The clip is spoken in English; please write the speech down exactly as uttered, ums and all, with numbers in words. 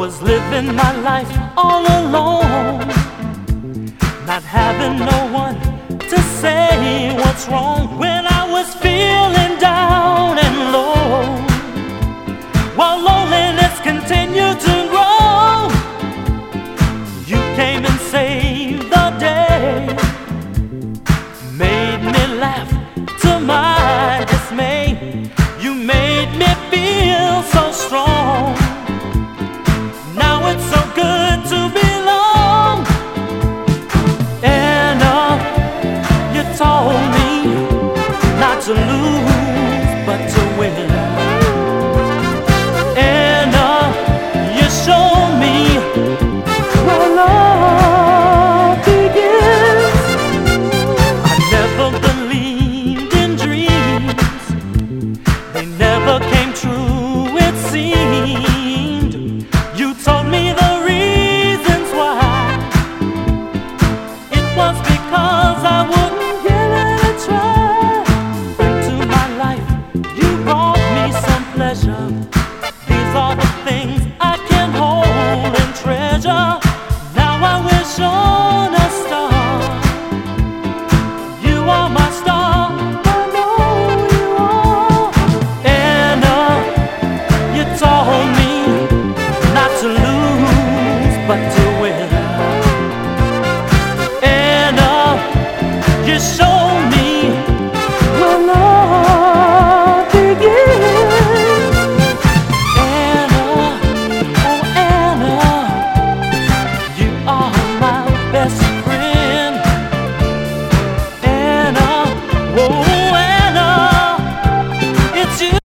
was living my life all alone, not having no one to say what's wrong when I was feeling down and low. While loneliness continued to grow, you came and saved the day, made me laugh to my dismay. You made me feel so strong. Now it's so good to belong. Anna, you told me not to lose but to win. Anna, you showed me where love begins. I never believed in dreams, they never came true, it seemed. You told me the reasons why. It was because I wouldn't give it a try. Into my life you brought me some pleasure. These are the things I can hold and treasure. Now I wish on a star. You are my star, I know you are. Anna, you told me not to lose but to win. Anna, you showed me where love begins. Anna, oh Anna, you are my best friend. Anna, oh